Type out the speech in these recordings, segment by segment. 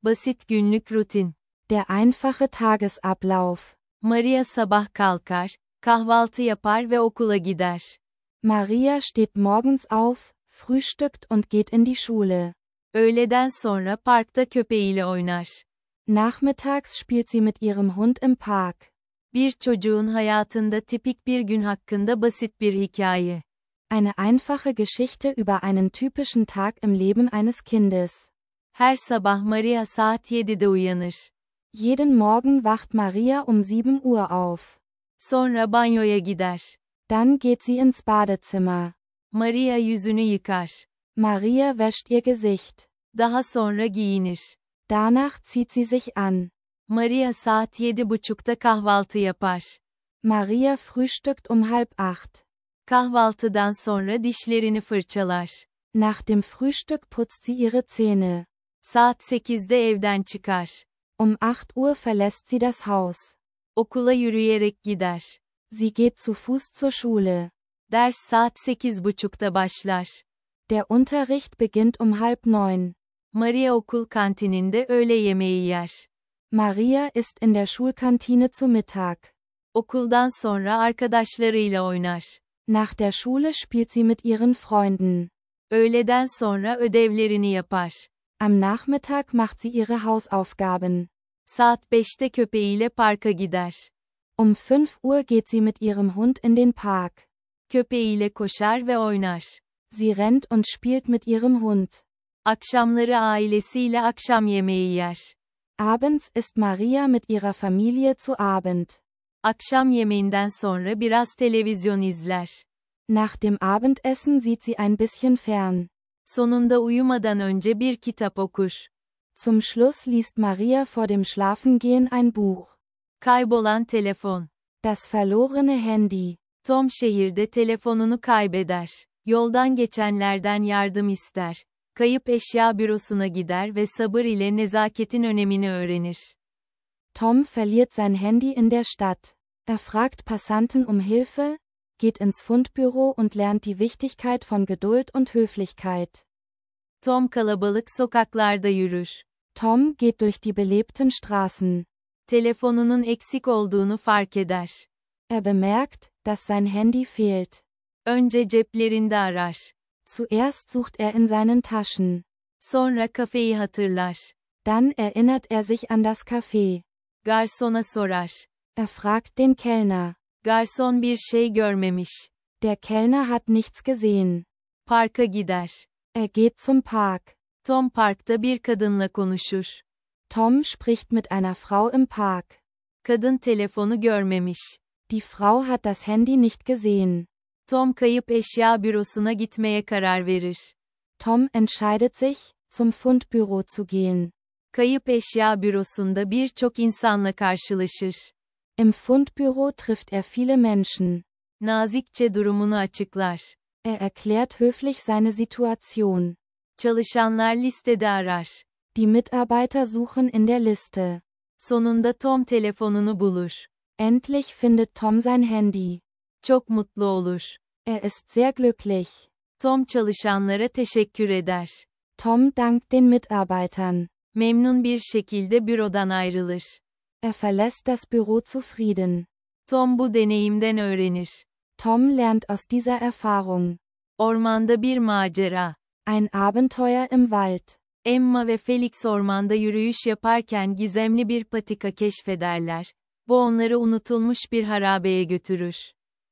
Basit günlük rutin. Der einfache Tagesablauf. Maria sabah kalkar, kahvaltı yapar ve okula gider. Maria steht morgens auf, frühstückt und geht in die Schule. Öğleden sonra parkta köpeğiyle oynar. Nachmittags spielt sie mit ihrem Hund im Park. Bir çocuğun hayatında tipik bir gün hakkında basit bir hikaye. Eine einfache Geschichte über einen typischen Tag im Leben eines Kindes. Her sabah Maria saat 7'de uyanır. Jeden Morgen wacht Maria um 7 Uhr auf. Sonra banyoya gider. Dann geht sie ins Badezimmer. Maria yüzünü yıkar. Maria wäscht ihr Gesicht. Daha sonra giyinir. Danach zieht sie sich an. Maria saat 7.30'da kahvaltı yapar. Maria frühstückt um 7:30. Kahvaltıdan sonra dişlerini fırçalar. Nach dem Frühstück putzt sie ihre Zähne. Saat 8'de evden çıkar. Um 8 Uhr verlässt sie das Haus. Okula yürüyerek gider. Sie geht zu Fuß zur Schule. Ders saat 8.30'da başlar. Der Unterricht beginnt um 8:30. Maria okul kantininde öğle yemeği yer. Maria isst in der Schulkantine zu Mittag. Okuldan sonra arkadaşlarıyla oynar. Nach der Schule spielt sie mit ihren Freunden. Öğleden sonra ödevlerini yapar. Am Nachmittag macht sie ihre Hausaufgaben. Saat 5'te köpeğiyle parka gider. Um 5 Uhr geht sie mit ihrem Hund in den Park. Köpeğiyle koşar ve oynar. Sie rennt und spielt mit ihrem Hund. Akşamları ailesiyle akşam yemeği yer. Abends isst Maria mit ihrer Familie zu Abend. Akşam yemeğinden sonra biraz televizyon izler. Nach dem Abendessen sieht sie ein bisschen fern. Sonunda uyumadan önce bir kitap okur. Zum Schluss liest Maria vor dem Schlafengehen ein Buch. Kaybolan telefon. Das verlorene Handy. Tom şehirde telefonunu kaybeder. Yoldan geçenlerden yardım ister. Kayıp eşya bürosuna gider ve sabır ile nezaketin önemini öğrenir. Tom verliert sein Handy in der Stadt. Er fragt Passanten um Hilfe, geht ins Fundbüro und lernt die Wichtigkeit von Geduld und Höflichkeit. Tom kalabalık sokaklarda yürür. Tom geht durch die belebten Straßen. Telefonunun eksik olduğunu fark eder. Er bemerkt, dass sein Handy fehlt. Önce ceplerinde arar. Zuerst sucht er in seinen Taschen. Sonra kafeyi hatırlar. Dann erinnert er sich an das Café. Garsona sorar. Er fragt den Kellner. Garson bir şey görmemiş. Der Kellner hat nichts gesehen. Parka gider. Er geht zum Park. Tom parkta bir kadınla konuşur. Tom spricht mit einer Frau im Park. Kadın telefonu görmemiş. Die Frau hat das Handy nicht gesehen. Tom kayıp eşya bürosuna gitmeye karar verir. Tom entscheidet sich, zum Fundbüro zu gehen. Kayıp eşya bürosunda birçok insanla karşılaşır. Im Fundbüro trifft er viele Menschen. Nazikçe durumunu açıklar. Er erklärt höflich seine Situation. Çalışanlar listede arar. Die Mitarbeiter suchen in der Liste. Sonunda Tom telefonunu bulur. Endlich findet Tom sein Handy. Çok mutlu olur. Er ist sehr glücklich. Tom çalışanlara teşekkür eder. Tom dankt den Mitarbeitern. Memnun bir şekilde bürodan ayrılır. Er verlässt das Büro zufrieden. Tom bu deneyimden öğrenir. Tom lernt aus dieser Erfahrung. Ormanda bir macera. Ein Abenteuer im Wald. Emma ve Felix ormanda yürüyüş yaparken gizemli bir patika keşfederler. Bu onları unutulmuş bir harabeye götürür.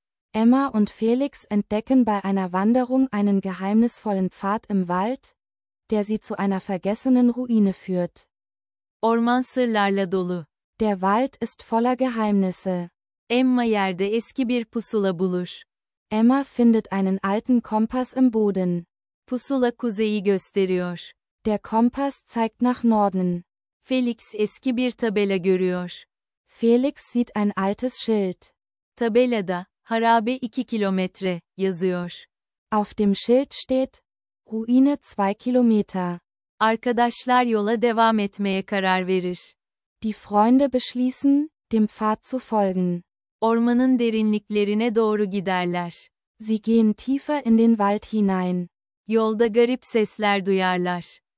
Emma und Felix entdecken bei einer Wanderung einen geheimnisvollen Pfad im Wald, der sie zu einer vergessenen Ruine führt. Orman sırlarla dolu. Der Wald ist voller Geheimnisse. Emma yerde eski bir pusula bulur. Emma findet einen alten Kompass im Boden. Pusula kuzeyi gösteriyor. Der Kompass zeigt nach Norden. Felix eski bir tabela görüyor. Felix sieht ein altes Schild. Tabelada, harabe 2 kilometre, yazıyor. Auf dem Schild steht, Ruine 2 Kilometer. Arkadaşlar yola devam etmeye karar verir. Die Freunde beschließen, dem Pfad zu folgen. Ormanın derinliklerine doğru giderler. Sie gehen tiefer in den Wald hinein. Yolda garip sesler duyarlar.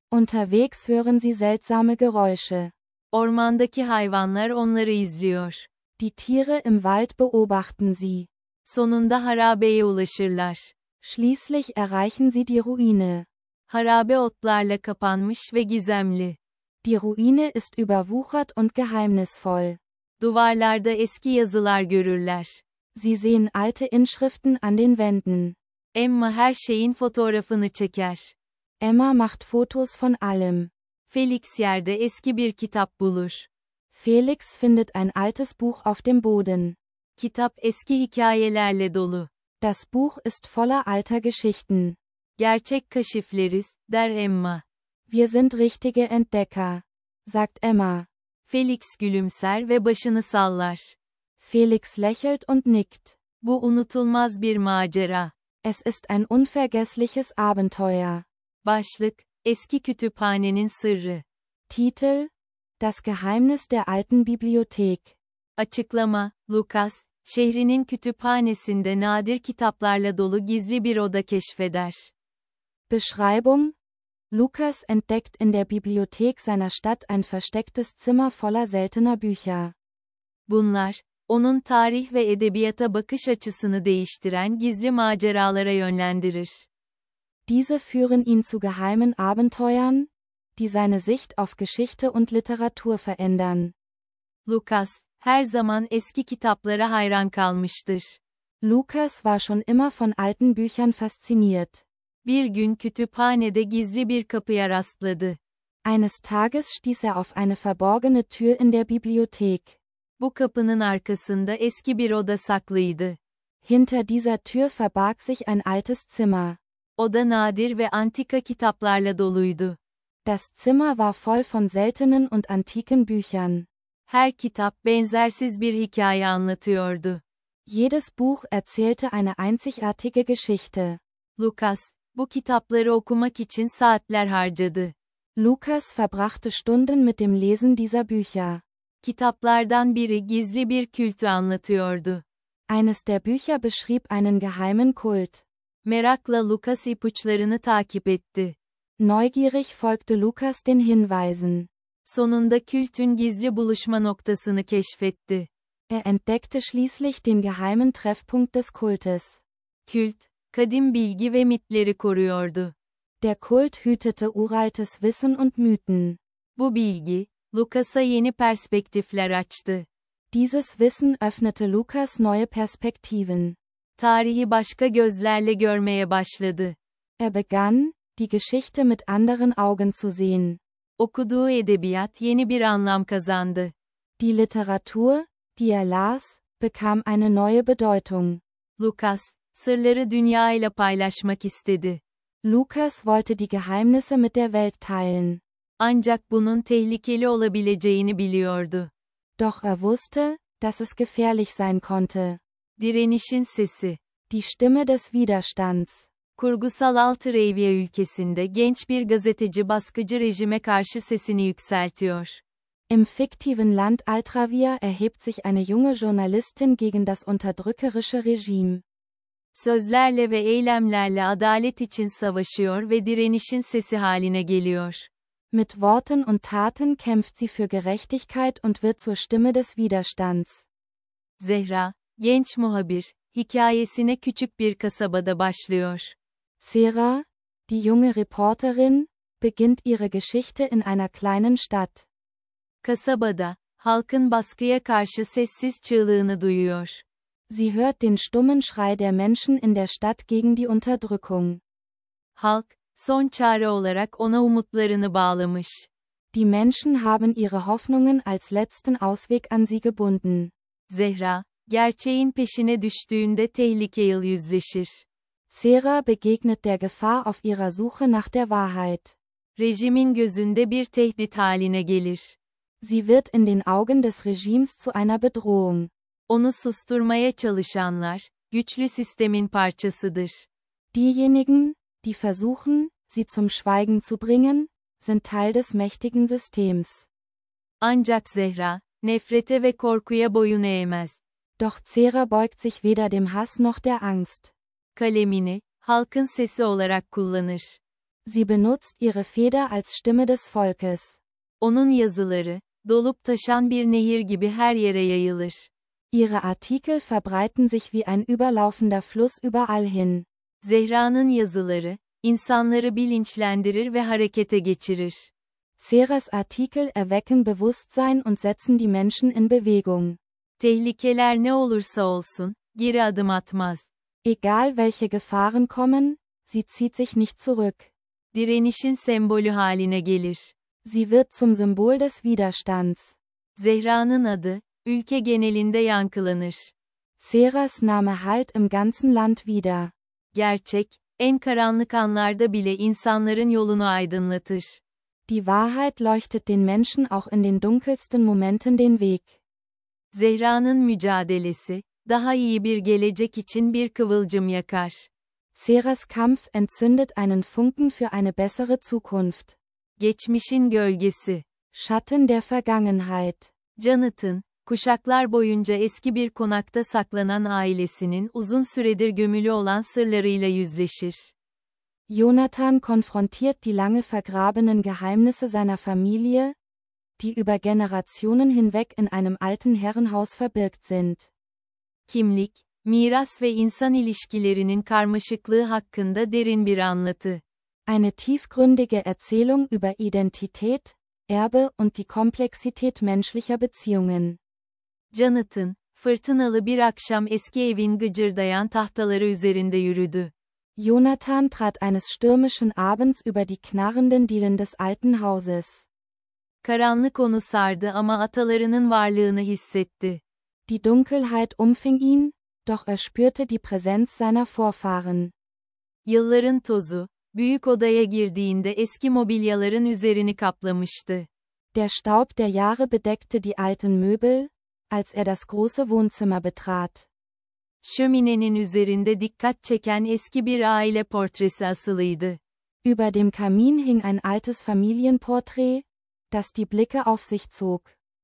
Unterwegs hören sie seltsame Geräusche. Ormandaki hayvanlar onları izliyor. Die Tiere im Wald beobachten sie. Sonunda harabeye ulaşırlar. Schließlich erreichen sie die Ruine. Harabe otlarla kapanmış ve gizemli. Die Ruine ist überwuchert und geheimnisvoll. Duvarlarda eski yazılar görürler. Sie sehen alte Inschriften an den Wänden. Emma her şeyin fotoğrafını çeker. Emma macht Fotos von allem. Felix yerde eski bir kitap bulur. Felix findet ein altes Buch auf dem Boden. Kitap eski hikayelerle dolu. Das Buch ist voller alter Geschichten. Gerçek kaşifleriz, der Emma. Wir sind richtige Entdecker, sagt Emma. Felix gülümser ve başını sallar. Felix lächelt und nickt. Bu unutulmaz bir macera. Es ist ein unvergessliches Abenteuer. Başlık, Eski Kütüphanenin Sırrı. Titel: Das Geheimnis der alten Bibliothek. Açıklama, Lukas, şehrinin kütüphanesinde nadir kitaplarla dolu gizli bir oda keşfeder. Beschreibung: Lukas entdeckt in der Bibliothek seiner Stadt ein verstecktes Zimmer voller seltener Bücher. Bunlar, onun tarih ve edebiyata bakış açısını değiştiren gizli maceralara yönlendirir. Diese führen ihn zu geheimen Abenteuern, die seine Sicht auf Geschichte und Literatur verändern. Lukas, her zaman eski kitaplara hayran kalmıştır. Lukas war schon immer von alten Büchern fasziniert. Bir gün kütüphanede gizli bir kapıya rastladı. Eines Tages stieß er auf eine verborgene Tür in der Bibliothek. Bu kapının arkasında eski bir oda saklıydı. Hinter dieser Tür verbarg sich ein altes Zimmer. Oda nadir ve antika kitaplarla doluydu. Das Zimmer war voll von seltenen und antiken Büchern. Her kitap benzersiz bir hikaye anlatıyordu. Jedes Buch erzählte eine einzigartige Geschichte. Lukas, bu kitapları okumak için saatler harcadı. Lukas verbrachte Stunden mit dem Lesen dieser Bücher. Kitaplardan biri gizli bir kültü anlatıyordu. Eines der Bücher beschrieb einen geheimen Kult. Merakla Lukas ipuçlarını takip etti. Neugierig folgte Lukas den Hinweisen. Sonunda kültün gizli buluşma noktasını keşfetti. Er entdeckte schließlich den geheimen Treffpunkt des Kultes. Kült, kadim bilgi ve mitleri koruyordu. Der Kult hütete uraltes Wissen und Mythen. Bu bilgi, Lukas'a yeni perspektifler açtı. Dieses Wissen öffnete Lukas neue Perspektiven. Tarihi başka gözlerle görmeye başladı. Er begann, die Geschichte mit anderen Augen zu sehen. Okuduğu edebiyat yeni bir anlam kazandı. Die Literatur, die er las, bekam eine neue Bedeutung. Lukas, sırları dünyayla paylaşmak istedi. Lukas wollte die Geheimnisse mit der Welt teilen. Ancak bunun tehlikeli olabileceğini biliyordu. Doch er wusste, dass es gefährlich sein konnte. Direnişin sesi. Die Stimme des Widerstands. Kurgusal Altravia ülkesinde genç bir gazeteci baskıcı rejime karşı sesini yükseltiyor. Im fiktiven Land Altravia erhebt sich eine junge Journalistin gegen das unterdrückerische Regime. Sözlerle ve eylemlerle adalet için savaşıyor ve direnişin sesi haline geliyor. Mit Worten und Taten kämpft sie für Gerechtigkeit und wird zur Stimme des Widerstands. Zehra, genç muhabir, hikayesine küçük bir kasabada başlıyor. Zehra, die junge Reporterin, beginnt ihre Geschichte in einer kleinen Stadt. Kasabada, halkın baskıya karşı sessiz çığlığını duyuyor. Sie hört den stummen Schrei der Menschen in der Stadt gegen die Unterdrückung. Halk, son çare olarak ona umutlarını bağlamış. Die Menschen haben ihre Hoffnungen als letzten Ausweg an sie gebunden. Zehra, gerçeğin peşine düştüğünde tehlikeyle yüzleşir. Zehra begegnet der Gefahr auf ihrer Suche nach der Wahrheit. Rejimin gözünde bir tehdit haline gelir. Sie wird in den Augen des Regimes zu einer Bedrohung. Onu susturmaya çalışanlar, güçlü sistemin parçasıdır. Diejenigen, die versuchen, sie zum Schweigen zu bringen, sind Teil des mächtigen Systems. Ancak Zehra, nefrete ve korkuya boyun eğmez. Doch Zehra beugt sich weder dem Hass noch der Angst. Kalemini, halkın sesi olarak kullanır. Sie benutzt ihre Feder als Stimme des Volkes. Onun yazıları, dolup taşan bir nehir gibi her yere yayılır. Ihre Artikel verbreiten sich wie ein überlaufender Fluss überall hin. Zehra'nın yazıları, insanları bilinçlendirir ve harekete geçirir. Zeras Artikel erwecken Bewusstsein und setzen die Menschen in Bewegung. Tehlikeler ne olursa olsun, geri adım atmaz. Egal welche Gefahren kommen, sie zieht sich nicht zurück. Direnişin sembolü haline gelir. Sie wird zum Symbol des Widerstands. Zehra'nın adı, ülke genelinde yankılanır. Zeras Name hallt im ganzen Land wieder. Gerçek, en karanlık anlarda bile insanların yolunu aydınlatır. Die Wahrheit leuchtet den Menschen auch in den dunkelsten Momenten den Weg. Zehra'nın mücadelesi, daha iyi bir gelecek için bir kıvılcım yakar. Zeras Kampf entzündet einen Funken für eine bessere Zukunft. Geçmişin gölgesi. Schatten der Vergangenheit. Jonathan, kuşaklar boyunca eski bir konakta saklanan ailesinin uzun süredir gömülü olan sırlarıyla yüzleşir. Jonathan konfrontiert die lange vergrabenen Geheimnisse seiner Familie, die über Generationen hinweg in einem alten Herrenhaus verbirgt sind. Kimlik, miras ve insan ilişkilerinin karmaşıklığı hakkında derin bir anlatı. Eine tiefgründige Erzählung über Identität, Erbe und die Komplexität menschlicher Beziehungen. Jonathan, fırtınalı bir akşam eski evin gıcırdayan tahtaları üzerinde yürüdü. Jonathan trat eines stürmischen Abends über die knarrenden Dielen des alten Hauses. Karanlık onu sardı ama atalarının varlığını hissetti. Die Dunkelheit umfing ihn, doch er spürte die Präsenz seiner Vorfahren. Yılların tozu, büyük odaya girdiğinde eski mobilyaların üzerini kaplamıştı. Der Staub der Jahre bedeckte die alten Möbel, als er das große Wohnzimmer betrat. Şöminenin üzerinde dikkat çeken eski bir aile portresi asılıydı. Über dem Kamin hing ein altes Familienporträt, das die Blicke auf sich zog.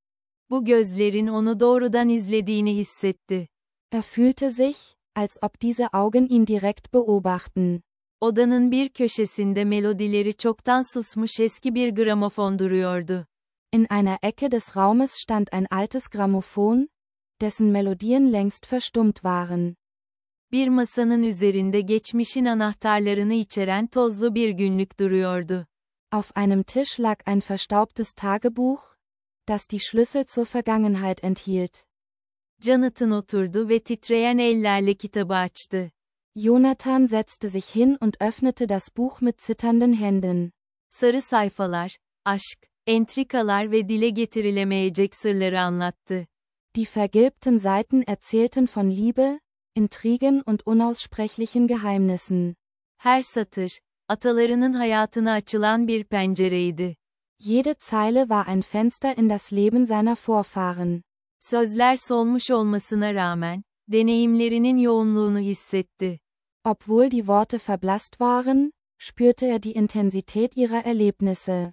Bu gözlerin onu doğrudan izlediğini hissetti. Er fühlte sich, als ob diese Augen ihn direkt beobachten. Odanın bir köşesinde melodileri çoktan susmuş eski bir gramofon duruyordu. In einer Ecke des Raumes stand ein altes Grammophon, dessen Melodien längst verstummt waren. Bir masanın üzerinde geçmişin anahtarlarını içeren tozlu bir günlük duruyordu. Auf einem Tisch lag ein verstaubtes Tagebuch, das die Schlüssel zur Vergangenheit enthielt. Jonathan oturdu ve titreyen ellerle kitabı açtı. Jonathan setzte sich hin und öffnete das Buch mit zitternden Händen. Sarı sayfalar, aşk, entrikalar ve dile getirilemeyecek sırları anlattı. Die vergilbten Seiten erzählten von Liebe, Intrigen und unaussprechlichen Geheimnissen. Her satır, atalarının hayatına açılan bir pencereydi. Jede Zeile war ein Fenster in das Leben seiner Vorfahren. Sözler solmuş olmasına rağmen, deneyimlerinin yoğunluğunu hissetti. Obwohl die Worte verblasst waren, spürte er die Intensität ihrer Erlebnisse.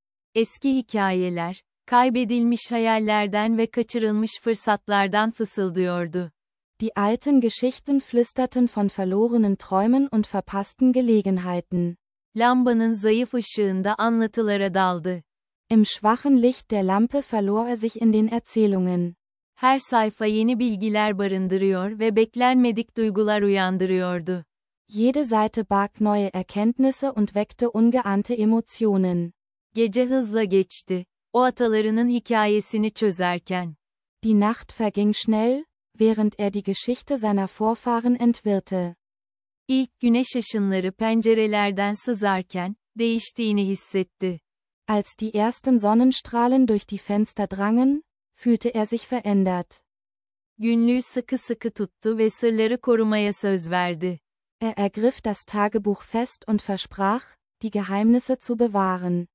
Eski hikayeler, kaybedilmiş hayallerden ve kaçırılmış fırsatlardan fısıldıyordu. Die alten Geschichten flüsterten von verlorenen Träumen und verpassten Gelegenheiten. Lambanın zayıf ışığında anlatılara daldı. Im schwachen Licht der Lampe verlor er sich in den Erzählungen. Her sayfa yeni bilgiler barındırıyor ve beklenmedik duygular uyandırıyordu. Jede Seite barg neue Erkenntnisse und weckte ungeahnte Emotionen. Gece hızla geçti, o atalarının hikayesini çözerken. Die Nacht verging schnell, während er die Geschichte seiner Vorfahren entwirrte. İlk güneş ışınları pencerelerden sızarken, değiştiğini hissetti. Als die ersten Sonnenstrahlen durch die Fenster drangen, fühlte er sich verändert. Günlüğü sıkı sıkı tuttu ve sırları korumaya söz verdi. Er ergriff das Tagebuch fest und versprach, die Geheimnisse zu bewahren.